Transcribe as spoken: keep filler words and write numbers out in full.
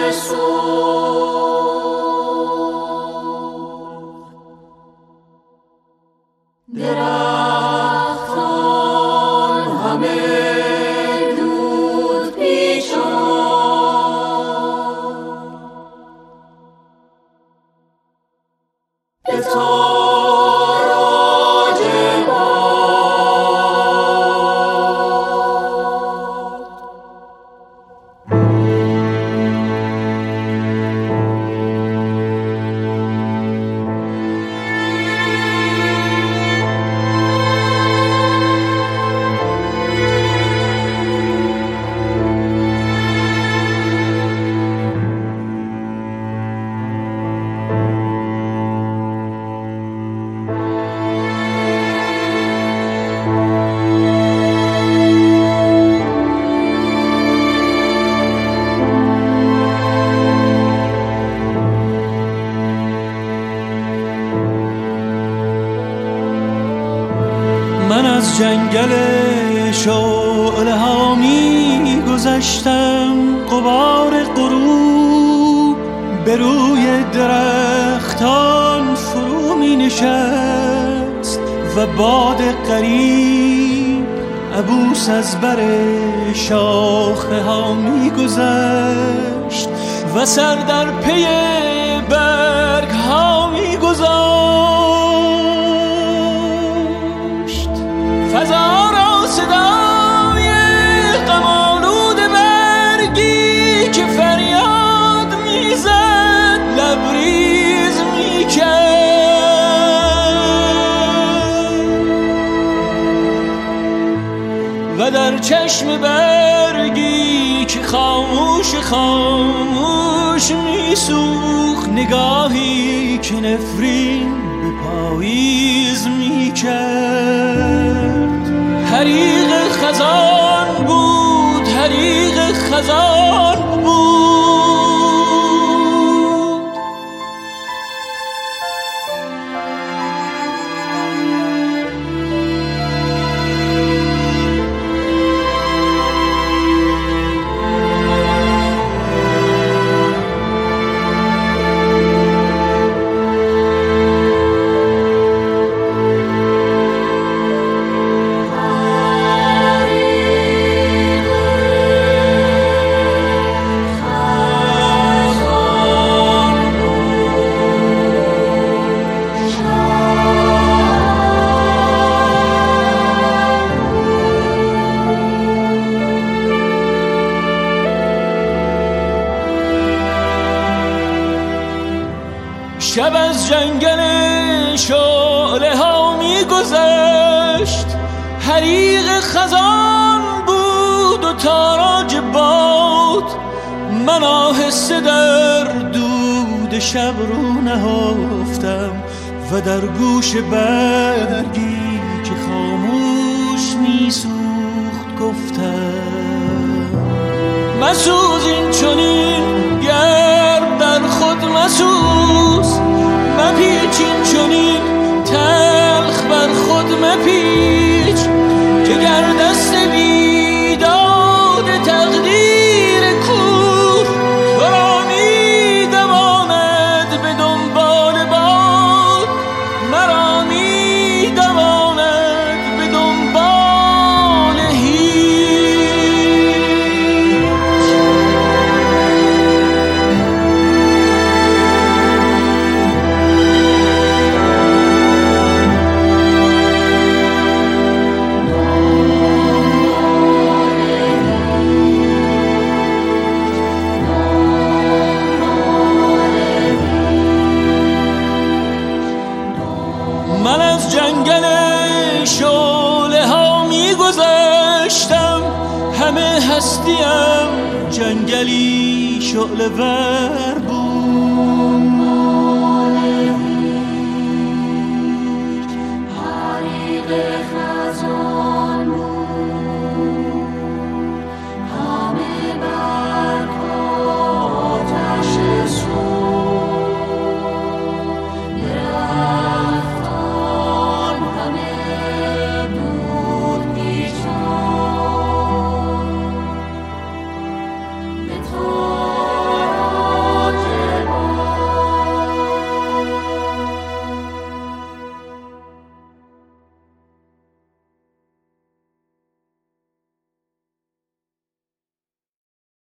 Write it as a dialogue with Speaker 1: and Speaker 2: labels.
Speaker 1: جنگل شعله ها می گذشتم، غبار غروب به روی درختان فرو می نشست و باد غریب عبوس از بر شاخه ها می گذشت و سر در پی برگ ها می گذاشت. فضا را صدای غم‌آلود برگی که فریاد میزد لبریز میکرد و در چشم برگی که خاموش خاموش میسوخت نگاهی که نفرین به پاییز میکرد. حریق خزان بود، حریق خزان بود. شب از جنگل شعله ها می گذشت، حریق خزان بود و تاراج باد. من آهسته در دود شب رو نهفتم و در گوش برگی که خاموش می سوخت گفتم: مسوز این چنین گرد در خود مسوز، مپیچ این چنین تلخ بر خود مپیچ، که گر دست بیداد تقدیر کور تو را می دواند به دنبال باد، مرا می دواند به دنبال هیچ. من از جنگل شعله ها می گذشتم، همه هستیم جنگلی شعله ور بود.